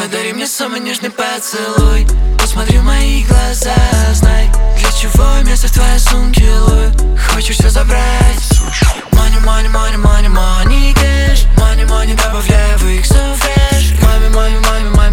Подари мне самый нежный поцелуй. Посмотри в мои глаза, знай, для чего место в твоей сумке, Луи. Хочешь все забрать? Money, money, money, money, money, cash. Money, money, добавляй в иксов фреш. Мами, мами, мами, мами.